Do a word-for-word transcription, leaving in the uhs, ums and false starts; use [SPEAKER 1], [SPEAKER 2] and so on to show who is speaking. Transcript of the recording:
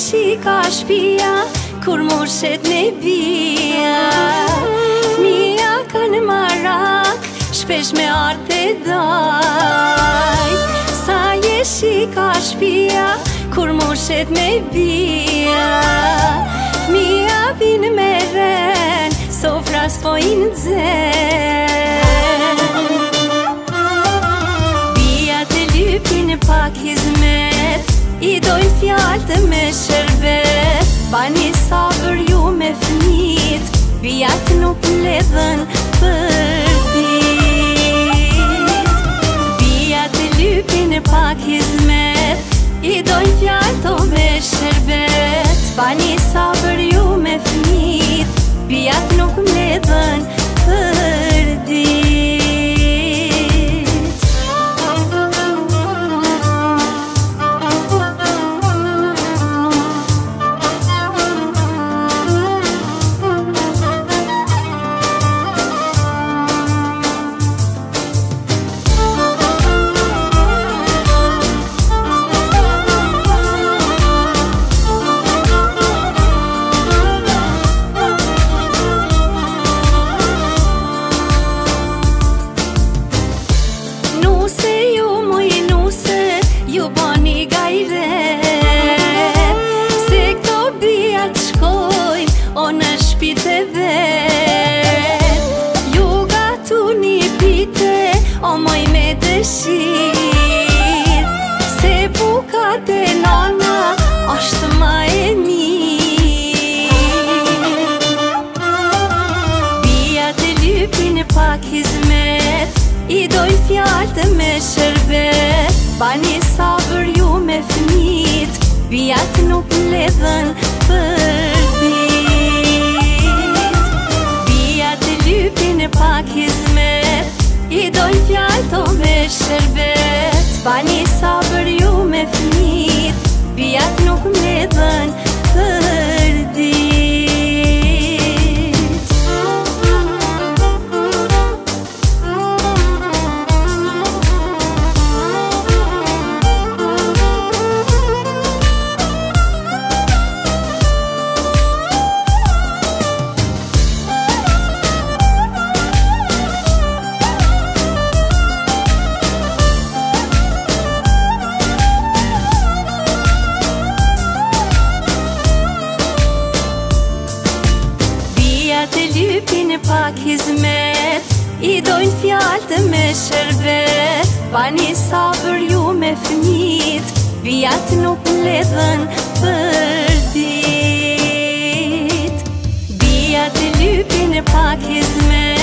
[SPEAKER 1] shika shpia kur mushet me bia. Fmija kanë marak, shpesh me arte dajt. Sa je shika shpia kur mushet me bia. Fmija vin me ren, sofra s'pojnë zen. Bia të lypin pak hizmet, i dojnë fjallë të me shërbet. Bani sabër ju me fmit, bijat nuk mledhen për dit. Bia të lypin pak hizmet, i dojnë fjallë të me shërbet. Bani sabër ju me fmit, bijat nuk mledhen për dit. O moj me dëshir, se buka të nana është ma e mirë. Bia të lypin pak hizmet, i dojnë fjallë të me shërbet. Bani sabër ju me fmit, bijat nuk mledhen për dit. Bia të lypin pak hizmet, i dojnë fjallë të me shërbet. Bani sabër ju me fmit, bijat nuk mledhen për dit. Të lypin pak hizmet, i dojnë fjallë të me shërbet. Bani sabër ju me fmit, bijat nuk mledhen për dit. Bia të lypin pak hizmet,